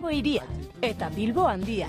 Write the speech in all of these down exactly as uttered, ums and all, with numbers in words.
Bilbo hiria eta Bilbo handia.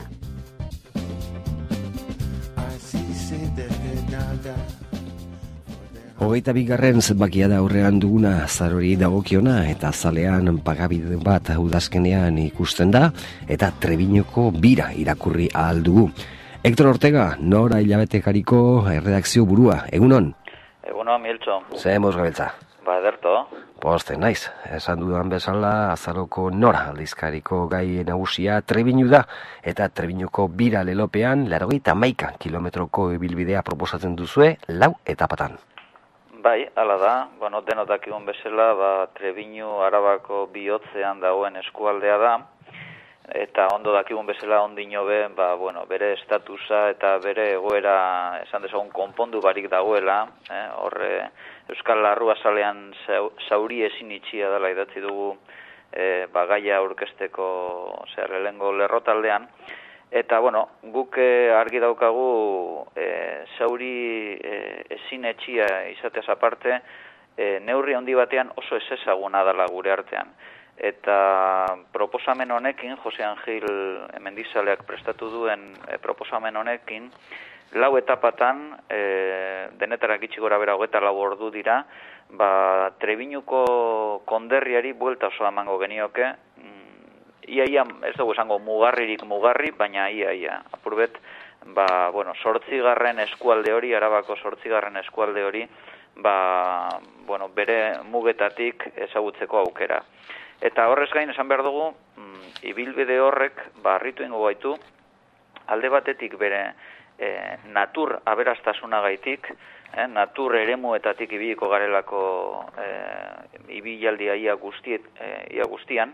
Hogeita bigarren zenbakia da aurrean duguna zarori dagokiona eta zalean pagabide bat udazkenean ikusten da eta Trebiñoko bira irakurri ahal dugu. Hector Ortega, Nora hilabetekariko erredakzio burua, egunon? Egunon, Miltxo. Ze mos gabiltza? Ba, ederto. Poste, naiz. Esan dudan bezala, azaroko Nora aldizkariko gai nagusia Trebiñu da, eta Trebiñoko bira lelopean, laurogeita hamaika kilometroko ibilbidea proposatzen duzue, lau etapatan. Bai, hala da, bueno, denok dakigun bezala, ba, Trebiñu Arabako bihotzean dagoen eskualdea da, eta ondo dakigun bezala ondino be, ba, bueno, bere estatusa eta bere egoera, esan dezagun, konpondu barik dagoela, eh? Horre, Euskal Larrua Zalean zauri ezin itxia dela idatzi dugu eh, ba, gaia aurkezteko zer lehengo lerrotaldean. Eta, bueno, guk eh, argi daukagu eh, zauri eh, ezin etxia izateaz aparte, eh, neurri handi batean oso ez ezaguna dela gure artean. Eta proposamen honekin, Jose Angil Mendizaleak prestatu duen eh, proposamen honekin, lau etapatan, e, denetarak itxi gora bera hogeta lau ordu dira, ba, Trebiñuko konderriari buelta osoa emango genioke, ia, ia, ez dugu esango mugarririk mugarri, baina ia, ia, apurbet, ba, bueno, sortzigarren eskualde hori, Arabako sortzigarren eskualde hori, ba, bueno, bere mugetatik ezagutzeko aukera. Eta horrez gain esan behar dugu, mm, ibilbide horrek, ba, harritu ingo gaitu, alde batetik bere, E, natur aberastasunagaitik, eh, natur eremuetatik ibiliko garelako e, ibilaldia ia, guztiet, e, ia guztian,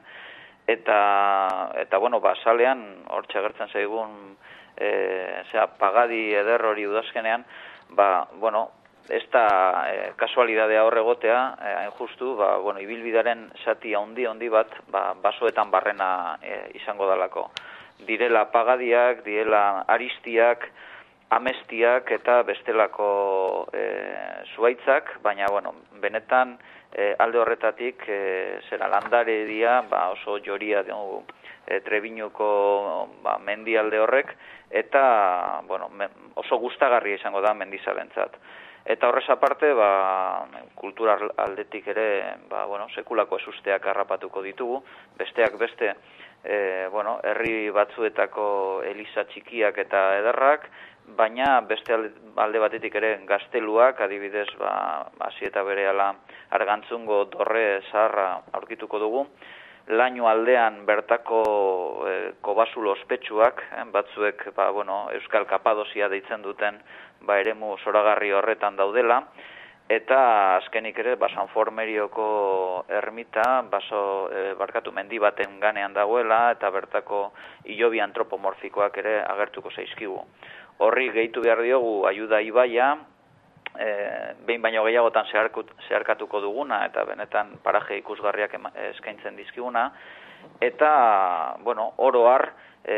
eta, eta bueno, basalean, hortxe agertzen zaigun, e, zera, pagadi eder hori udazkenean, ba, bueno, ez da e, kasualidadea horregotea, e, hain justu, ba, bueno, ibilbidaren zati handi handi bat, ba, basoetan barrena e, izango dalako. Direla pagadiak, direla aristiak, amestiak eta bestelako e, zuaitzak, baina, bueno, benetan e, alde horretatik e, zera landare dia, ba, oso joria dugu e, Trebiñuko ba, mendialde horrek, eta, bueno, me, oso gustagarria izango da mendizalentzat. Eta horrez aparte, ba, kultura aldetik ere, ba, bueno, sekulako ezusteak harrapatuko ditugu, besteak beste, e, bueno, herri batzuetako eliza txikiak eta ederrak, baina beste alde batetik ere gazteluak, adibidez, ba, hasi eta berehala Argantzungo dorre zaharra aurkituko dugu, laino aldean bertako e, kobazulo ospetsuak, eh, batzuek, ba, bueno, Euskal Kapadosia deitzen duten, ba, eremu zoragarri horretan daudela, eta azkenik ere, ba, Sanformerioko ermita, baso, e, barkatu mendi baten ganean dagoela, eta bertako hilobi antropomorfikoak ere agertuko zaizkigu. Horri gehitu behar diogu ayuda ibaia, e, behin baino gehiagotan zeharkatuko duguna, eta benetan paraje ikusgarriak eskaintzen dizkiguna, eta, bueno, oro har, e,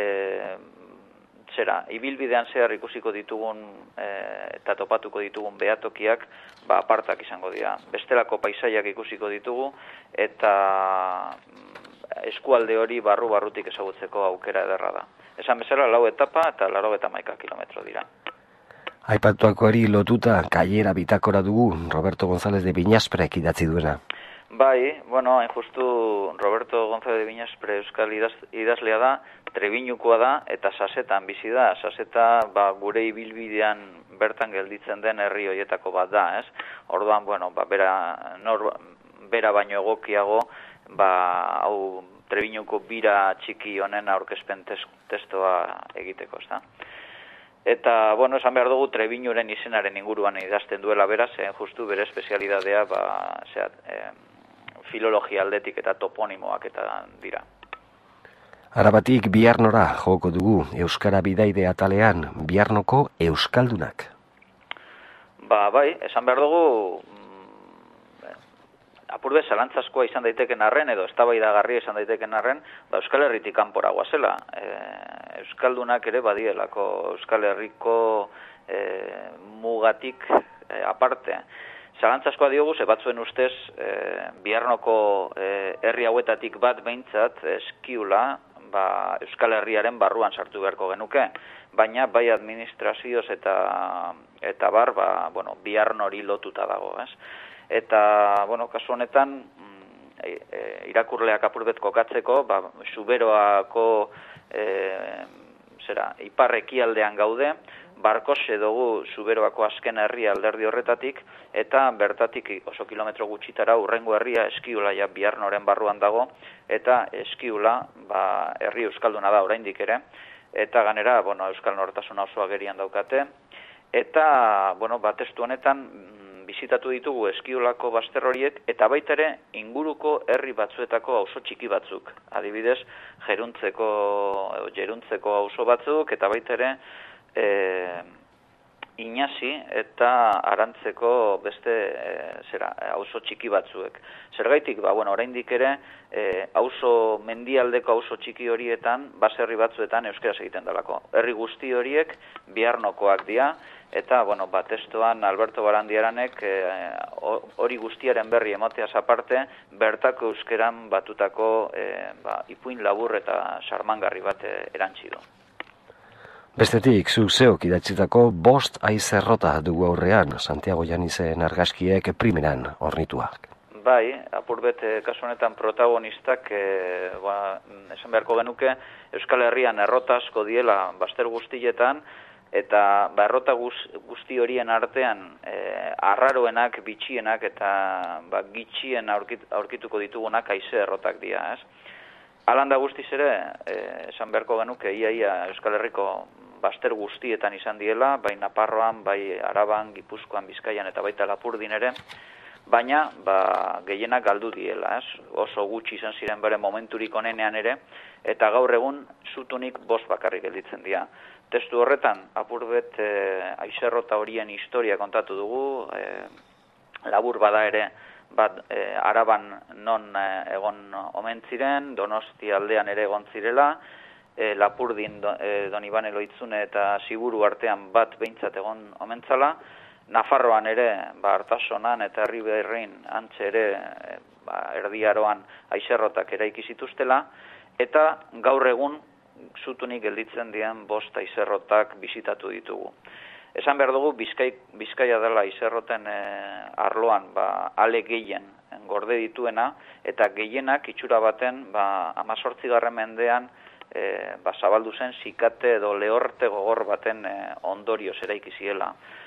zera, ibilbidean zehar ikusiko ditugun e, eta topatuko ditugun behatokiak, ba, apartak izango dira. Bestelako paisaiak ikusiko ditugu, eta eskualde hori barru-barrutik ezagutzeko aukera ederra da. Esan bezala, lau etapa eta laurogeita hamaika kilometro dira. Aipatuakoari lotuta, kaiera bitakora dugu, Roberto González de Viñasprek idatzi duena. Bai, bueno, hain justu Roberto González de Viñaspre euskal idaz, idazlea da, Trebiñukoa da, eta Sasetan bizi da. Saseta, ba, gure ibilbidean bertan gelditzen den herri horietako bat da, ez? Orduan, bueno, ba, bera, nor, bera baino egokiago, ba, hau Trebiñuko bira txiki honen aurkezpen testoa egiteko, ez da? Eta, bueno, esan behar dugu Trebiñuren izenaren inguruan idazten duela beraz, zen justu bere espezialidadea, ba, zera, eh, filologia aldetik eta toponimoak eta dira. Arabatik Biarnora joko dugu, Euskara bidaide atalean, Biarnoko Euskaldunak. Ba, bai, esan behar dugu, apurbe zalantzazkoa izan daiteken arren, edo eztabaidagarria izan daiteken arren, ba, Euskal Herritik kanpora goazela. E, Euskaldunak ere badielako Euskal Herriko e, mugatik e, aparte. Zalantzazkoa diogu, ze batzuen ustez, e, Biarnoko e, herri hauetatik bat behintzat eskiula, ba, Euskal Herriaren barruan sartu beharko genuke, baina bai administrazioz eta eta bar, ba, bueno, bihar nori lotuta dago, ez? Eta, bueno, kasu honetan, e, e, irakurleak apurbet kokatzeko, ba, Zuberoako e, zera, ipar ekialdean gaude, Barkose dugu Zuberoako azken herria alderdi horretatik, eta bertatik oso kilometro gutxitara urrengo herria Eskiula ja Biarnoren barruan dago, eta Eskiula ba, herri euskalduna da oraindik ere, eta ganera bueno, euskal nortasuna oso agerian daukate, eta bueno, ba, testu honetan bizitatu ditugu Eskiulako bazter horiek, eta baita ere inguruko herri batzuetako auzo txiki batzuk. Adibidez, Jeruntzeko, Jeruntzeko auzo batzuk, eta baita ere e, Inazi eta Arantzeko beste e, zera, auzo txiki batzuek. Zergaitik, ba, bueno, oraindik ere e, auzo mendialdeko auzo txiki horietan, baserri batzuetan euskaraz egiten dalako. Herri guzti horiek Biarnokoak dira, eta, bueno, ba, testoan Alberto Barandiaranek hori e, guztiaren berri emateaz aparte, bertako euskeran batutako e, ba, ipuin labur eta sarmangarri bat e, erantzi du. Bestetik, zuk zeok idatzitako bost aizerrota dugu aurrean, Santiago Janizen argazkiek primeran ornituak. Bai, apurbet, kasu honetan protagonistak, e, ba, esan beharko genuke, Euskal Herrian errota asko diela bazter guztietan, eta ba, errota guzti horien artean e, arraroenak, bitxienak eta ba, gitxien aurkit, aurkituko ditugunak haize errotak dira, ez? Alanda guztiz ere, e, esan beharko genuke, ia, ia Euskal Herriko bazter guztietan izan diela, bai Naparroan, bai Araban, Gipuzkoan, Bizkaian eta baita Lapurdin ere, baina ba, gehienak galdu diela, ez? Oso gutxi izan ziren bere momenturik onenean ere, eta gaur egun zutunik bost bakarrik gelditzen dira. Testu horretan, apurbet e, aizerrota horien historia kontatu dugu, e, labur bada ere, bat e, Araban non e, egon omen ziren, Donosti aldean ere egon zirela, e, Lapurdin do, e, Don Ibane Loitzune eta Ziburu artean bat behintzat egon omentzala, Nafarroan ere, ba, Artasonan eta Herriberrin antxe ere, e, ba, erdiaroan aizerrotak eraiki zituztela, eta gaur egun zutunik gelditzen dien bost aizerrotak bizitatu ditugu. Esan behar dugu, Bizkai, Bizkaia dela aizerroten e, arloan ba, ale gehien gorde dituena, eta gehienak itxura baten ba, amazortzigarren mendean e, ba, zabaldu zen zikate edo lehorte gogor baten e, ondorioz eraiki ziela.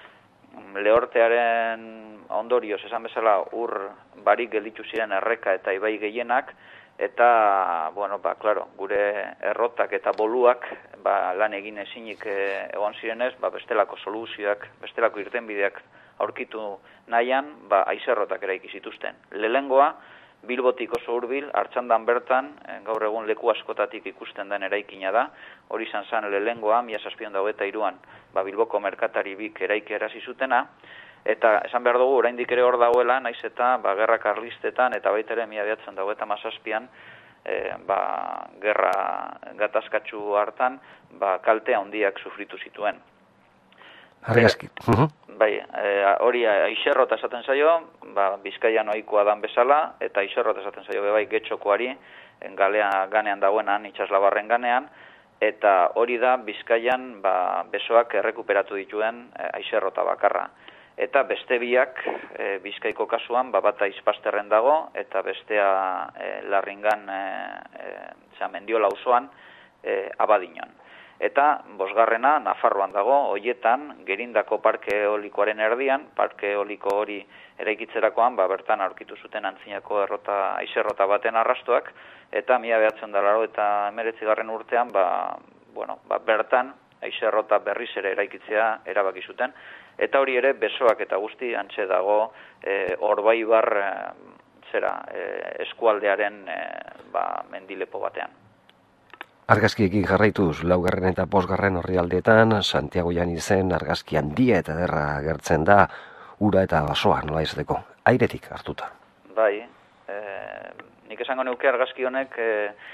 Lehortearen ondorioz, esan bezala, ur barik gelditu ziren erreka eta ibai gehienak, eta, bueno, ba, claro, gure errotak eta boluak ba, lan egin ezinik e, egon zirenez, ba, bestelako soluzioak, bestelako irtenbideak aurkitu nahian, ba, aizerrotak eraiki zituzten. Lehengoa, Bilbotik oso hurbil, Artxandan bertan, e, gaur egun leku askotatik ikusten den eraikina da, hori izan zen lehengoa, mila zazpiehun eta hogeita hiruan, ba, Bilboko merkatari bik eraiki erazi zutena, eta esan behar dugu, oraindik ere hor dagoela, naiz eta ba, gerra karlistetan eta baita ere mila bederatziehun eta hogeita hamazazpian e, ba, gerra gatazkatsu hartan ba, kalte handiak sufritu zituen. Argazki. Bai, e, hori aizerrota esaten zaio, ba, Bizkaian ohikoa dan bezala, eta aizerrota esaten zaio bebai Getxokoari, galea, ganean dagoenan, itxaslabarren ganean, eta hori da Bizkaian ba, besoak errekuperatu dituen e, aizerrota bakarra. Eta beste biak, e, Bizkaiko kasuan, ba, bat aizpasterren dago, eta bestea e, Larringan, e, e, Mendiola auzoan, e, Abadiñon. Eta bosgarrena Nafarroan dago, hoietan, Gerindako parke eolikoaren erdian, parke eoliko hori eraikitzerakoan, ba, bertan aurkitu zuten antzinako errota, aizerrota baten arrastoak, eta mila bederatziehun eta laurogeita hemeretzigarren urtean, ba, bueno, ba, bertan aizerrota berriz ere eraikitzea erabaki zuten, eta hori ere besoak eta guzti antxe dago e, Orbaibar e, zera e, eskualdearen e, ba, mendilepo batean. Argazkiekin jarraituz, laugarren eta bosgarren orrialdeetan, Santiago Janizen argazki handia eta derra gertzen da, ura eta basoa nola izateko, airetik hartuta. Bai, e, nik esango neuke argazki honek e,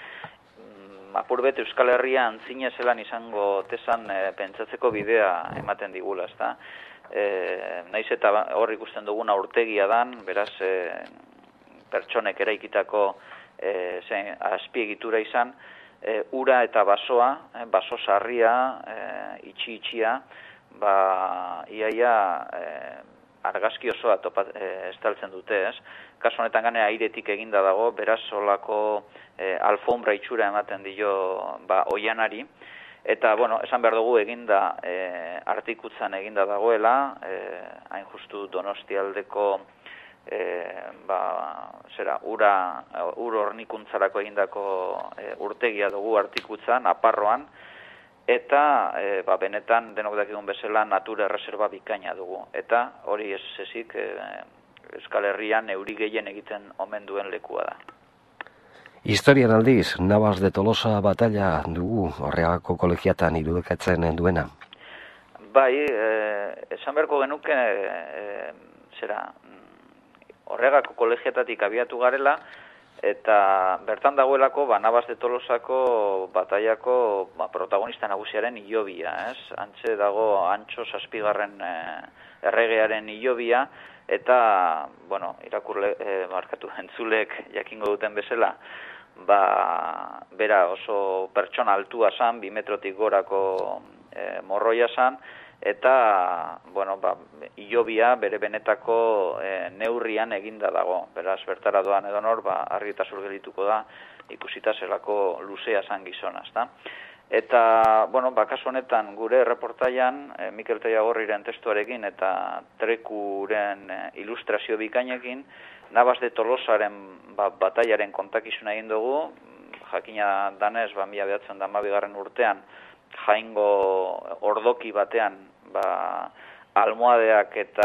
apurbet Euskal Herria antzina zelan izango tesan e, pentsatzeko bidea ematen digula, ezta? E, naiz eta hor ikusten duguna urtegia dan, beraz e, pertsonek eraikitako e, azpiegitura izan, e, ura eta basoa, e, baso sarria, e, itxi itxia, ba, iaia e, argazki osoa topat, e, estaltzen dute, ez? Kasu honetan gane airetik eginda dago, beraz solako e, alfombra itxura ematen dio ba, oianari, eta, bueno, esan behar dugu eginda e, artikutzan eginda dagoela, e, hain justu Donostialdeko e, ba, zera, ura, ur hornikuntzarako egindako e, urtegia dugu artikutzan, Aparroan, eta e, ba, benetan denok dakigun bezala natura erreserba bikaina dugu. Eta hori ez ezik e, Euskal Herrian euri gehien egiten omen duen lekua da. Historian aldiz, Navas de Tolosa batalla dugu Horregako kolegiatan irudikatzen duena. Bai, e, esan beharko genuke e, zera, Horregako kolegiatatik abiatu garela, eta bertan dagoelako ba, Navas de Tolosako bataiako ba, protagonista nagusiaren hilobia, ez? Antxe dago Antxo zazpigarren e, erregearen hilobia, eta, bueno, irakurle, e, markatu entzulek jakingo duten bezala, ba, bera oso pertsona altua zan, bi metrotik gorako e, morroia zan, eta, bueno, ba, hilobia bere benetako e, neurrian eginda dago. Beraz, bertara doan edonor, ba, argi eta zurgelituko da, ikusita zelako luzea zan gizona, ezta? Eta, bueno, ba, kasu honetan gure reportaian, e, Mikel Tellagorriren testuarekin eta Trekuren e, ilustrazio bikainekin, Navas de Tolosaren ba, bataiaren kontakizuna egin dugu, jakina danez, ba, mila bederatziehun eta hamabigarren urtean, Jaingo ordoki batean, ba, almohadeak eta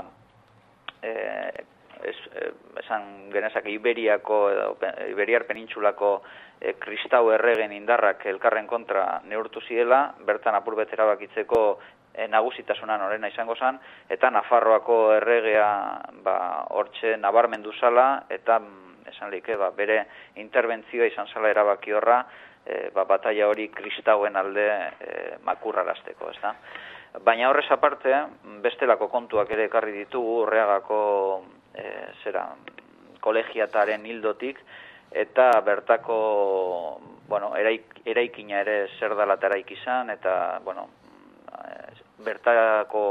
e, es, e, esan genezak Iberiako, edo, Iberiar penintsulako e, kristau erregen indarrak elkarren kontra neurtu ziela, bertan apurbet erabakitzeko e, nagusitasunan orena izango zen, eta Nafarroako erregea ba, hortxe nabarmendu zala, eta esan lehike, ba, bere interbentzioa izan zala erabaki horra, e, ba, bataia hori kristauen alde e, makurrarazteko, ez da? Baina horrez aparte, bestelako kontuak ere ekarri ditugu Horregako e, zera, kolegiataren hildotik, eta bertako bueno, eraik, eraikina ere zer dela eraik izan, eta bueno, bertako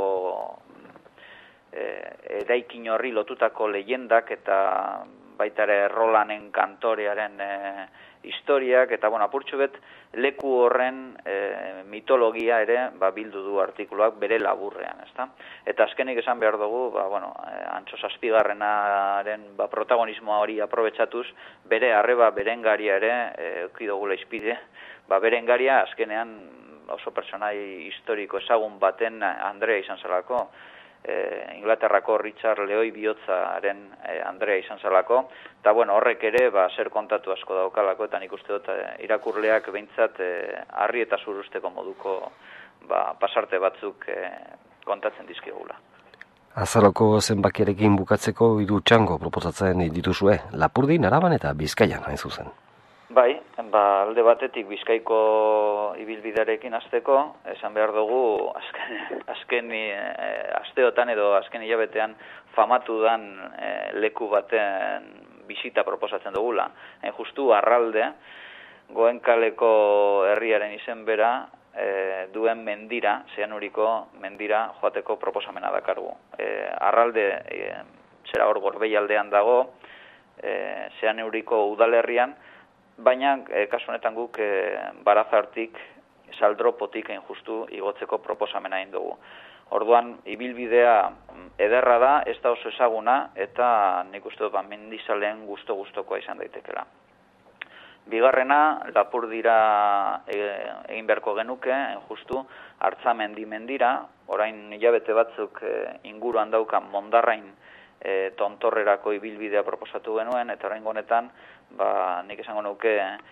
e, eraikin horri lotutako leyendak eta baita ere Rolanen kantorearen e, historiak, eta bueno, apurtxu bet leku horren e, mitologia ere ba, bildu du artikuluak bere laburrean, ezta? Eta azkenik esan behar dugu, ba, bueno, e, Antxo zazpigarrenaren ba, protagonismoa hori aprobetxatuz, bere arreba berengaria ere, e, euki dugula izpide, ba, berengaria azkenean oso personai historiko ezagun baten Andrea izan zelako, E, Inglaterrako Richard Lehoi bihotzaren e, Andrea izan zelako, eta bueno, horrek ere ba, zer kontatu asko daukalako, eta nik uste dut e, irakurleak behintzat e, harri eta zurusteko moduko ba, pasarte batzuk e, kontatzen dizkigula. Azaroko zenbakiarekin bukatzeko hiru txango proposatzen dituzue, Lapurdin, Araban eta Bizkaian hain zuzen. Bai, ba, alde batetik Bizkaiko ibilbidearekin hasteko, esan behar dugu azken, azken e, asteotan edo azken hilabetean famatu dan e, leku baten bisita proposatzen dugula. Hain justu Arralde, Goenkaleko herriaren izen bera, e, duen mendira, Zeanuriko mendira joateko proposamena dakargu. E, Arralde, e, zera hor Gorbeialdean dago, e, Zeanuriko udalerrian, baina e, kasu honetan guk e, Barazartik, Saldropotik hain justu igotzeko proposamena egin dugu. Orduan, ibilbidea ederra da, ez da oso ezaguna, eta nik uste dut ba, mendizaleen gusto-gustokoa izan daitekela. Bigarrena, Lapurdira e, egin beharko genuke, hain justu, Artzamendi mendira, orain hilabete batzuk e, inguruan daukan Mondarrain e, tontorrerako ibilbidea proposatu genuen, eta orain honetan, ba, nik esango nuke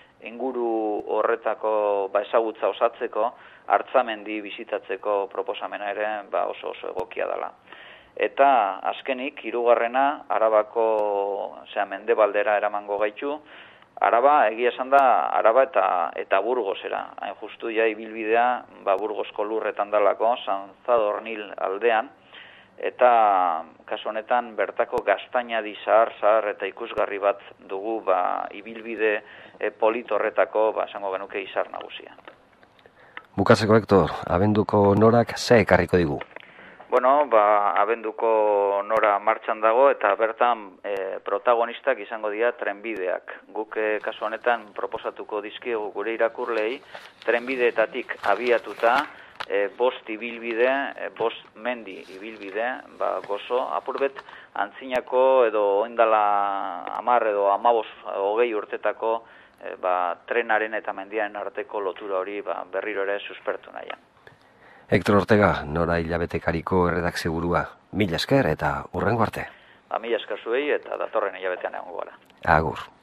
inguru horretako ba, ezagutza osatzeko, Artzamendi bisitatzeko proposamena ere ba, oso oso egokia dela. Eta azkenik, hirugarrena Arabako zera, mendebaldera eramango gaitu, Araba, egia esan da, Araba eta, eta Burgosera. Hain justu ja ibilbidea ba, Burgosko lurretan dalako, San Zadornil aldean, eta kasu honetan bertako gaztainadi zahar, zahar eta ikusgarri bat dugu ba, ibilbide e, polit horretako, ba, esango genuke izar nagusia. Bukatzeko, Hektor, abenduko norak ze ekarriko digu? Bueno, ba, abenduko nora martxan dago eta bertan e, protagonistak izango dira trenbideak. Guk e, kasu honetan proposatuko dizkiegu gure irakurlei trenbideetatik abiatuta e, bost ibilbide, e, bost mendi ibilbide, ba, gozo, apurbet antzinako edo oindala amar edo amabos hogei urtetako e, ba, trenaren eta mendiaren arteko lotura hori ba, berriro ere suspertu nahian. Hektor Ortega, Nora Hilabetekariko erredakzio burua. Mila esker eta hurrengo arte. Ba, mila esker zuei eta datorren hilabetean egongo gara. Agur.